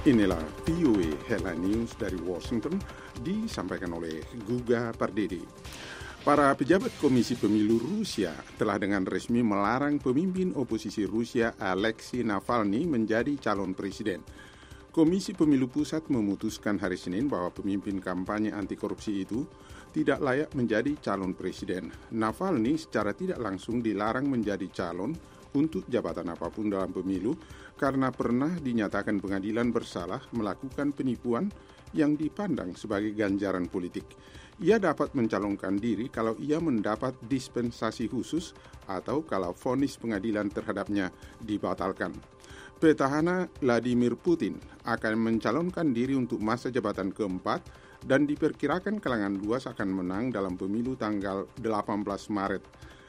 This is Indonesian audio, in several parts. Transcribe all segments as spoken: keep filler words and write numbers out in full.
Inilah V O A Headline News dari Washington, disampaikan oleh Guga Pardede. Para pejabat Komisi Pemilu Rusia telah dengan resmi melarang pemimpin oposisi Rusia Alexei Navalny menjadi calon presiden. Komisi Pemilu Pusat memutuskan hari Senin bahwa pemimpin kampanye anti korupsi itu tidak layak menjadi calon presiden. Navalny secara tidak langsung dilarang menjadi calon untuk jabatan apapun dalam pemilu karena pernah dinyatakan pengadilan bersalah melakukan penipuan yang dipandang sebagai ganjaran politik. Ia dapat mencalonkan diri kalau ia mendapat dispensasi khusus atau kalau vonis pengadilan terhadapnya dibatalkan. Petahana Vladimir Putin akan mencalonkan diri untuk masa jabatan keempat dan diperkirakan kalangan luas akan menang dalam pemilu tanggal delapan belas Maret.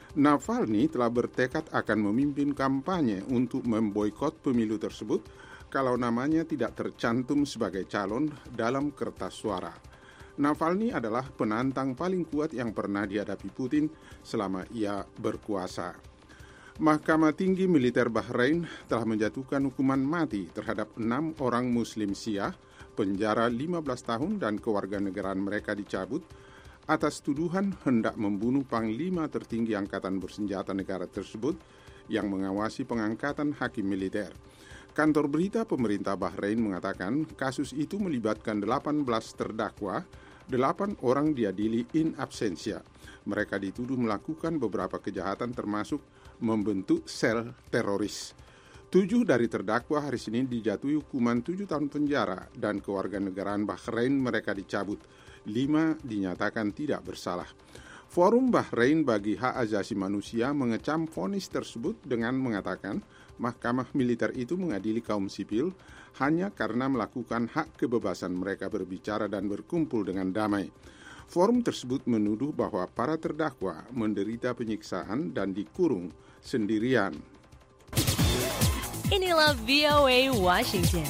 Navalny telah bertekad akan memimpin kampanye untuk memboikot pemilu tersebut kalau namanya tidak tercantum sebagai calon dalam kertas suara. Navalny adalah penantang paling kuat yang pernah dihadapi Putin selama ia berkuasa. Mahkamah Tinggi Militer Bahrain telah menjatuhkan hukuman mati terhadap enam orang Muslim Syiah, penjara lima belas tahun dan kewarganegaraan mereka dicabut atas tuduhan hendak membunuh panglima tertinggi angkatan bersenjata negara tersebut yang mengawasi pengangkatan hakim militer. Kantor berita pemerintah Bahrain mengatakan kasus itu melibatkan delapan belas terdakwa, delapan orang diadili in absentia. Mereka dituduh melakukan beberapa kejahatan termasuk membentuk sel teroris. Tujuh dari terdakwa hari Senin dijatuhi hukuman tujuh tahun penjara dan kewarganegaraan Bahrain mereka dicabut. Lima dinyatakan tidak bersalah. Forum Bahrain bagi Hak Asasi Manusia mengecam vonis tersebut dengan mengatakan mahkamah militer itu mengadili kaum sipil hanya karena melakukan hak kebebasan mereka berbicara dan berkumpul dengan damai. Forum tersebut menuduh bahwa para terdakwa menderita penyiksaan dan dikurung sendirian. Inilah V O A Washington.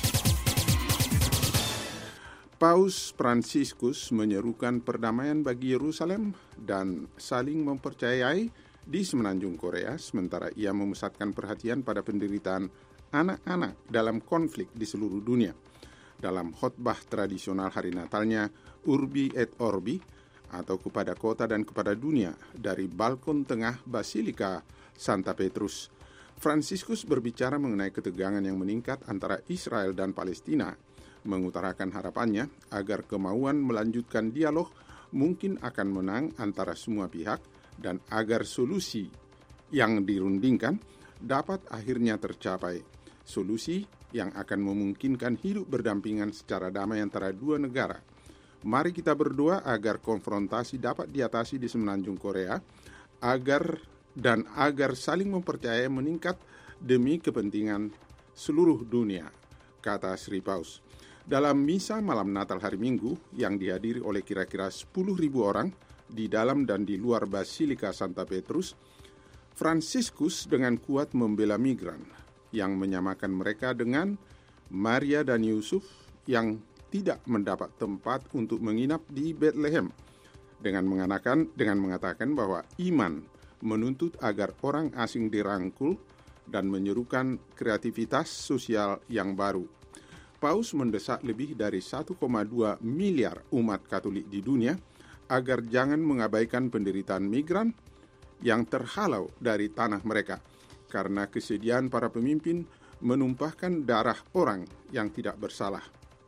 Paus Fransiskus menyerukan perdamaian bagi Yerusalem dan saling mempercayai di semenanjung Korea, sementara ia memusatkan perhatian pada penderitaan anak-anak dalam konflik di seluruh dunia. Dalam khotbah tradisional hari Natalnya, Urbi et Orbi, atau kepada kota dan kepada dunia, dari balkon tengah Basilika Santa Petrus, Fransiskus berbicara mengenai ketegangan yang meningkat antara Israel dan Palestina, mengutarakan harapannya agar kemauan melanjutkan dialog mungkin akan menang antara semua pihak dan agar solusi yang dirundingkan dapat akhirnya tercapai. Solusi yang akan memungkinkan hidup berdampingan secara damai antara dua negara. Mari kita berdoa agar konfrontasi dapat diatasi di semenanjung Korea agar dan agar saling mempercayai meningkat demi kepentingan seluruh dunia, kata Sri Paus. Dalam misa malam Natal hari Minggu yang dihadiri oleh kira-kira sepuluh ribu orang di dalam dan di luar Basilika Santa Petrus, Fransiskus dengan kuat membela migran yang menyamakan mereka dengan Maria dan Yusuf yang tidak mendapat tempat untuk menginap di Bethlehem, dengan mengatakan, dengan mengatakan bahwa iman menuntut agar orang asing dirangkul dan menyerukan kreativitas sosial yang baru. Paus mendesak lebih dari satu koma dua miliar umat Katolik di dunia agar jangan mengabaikan penderitaan migran yang terhalau dari tanah mereka karena kesediaan para pemimpin menumpahkan darah orang yang tidak bersalah.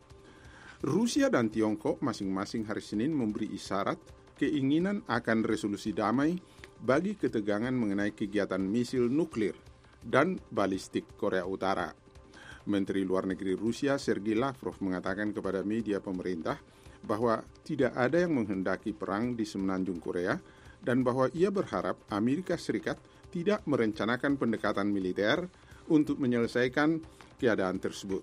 Rusia dan Tiongkok masing-masing hari Senin memberi isyarat keinginan akan resolusi damai bagi ketegangan mengenai kegiatan misil nuklir dan balistik Korea Utara. Menteri Luar Negeri Rusia Sergei Lavrov mengatakan kepada media pemerintah bahwa tidak ada yang menghendaki perang di semenanjung Korea dan bahwa ia berharap Amerika Serikat tidak merencanakan pendekatan militer untuk menyelesaikan keadaan tersebut.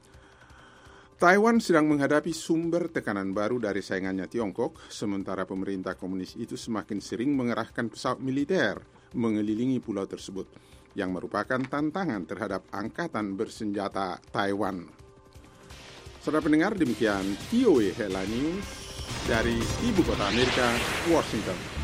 Taiwan sedang menghadapi sumber tekanan baru dari saingannya Tiongkok, sementara pemerintah komunis itu semakin sering mengerahkan pesawat militer mengelilingi pulau tersebut, yang merupakan tantangan terhadap angkatan bersenjata Taiwan. Saudara pendengar, demikian V O A Headline News dari Ibu Kota Amerika, Washington.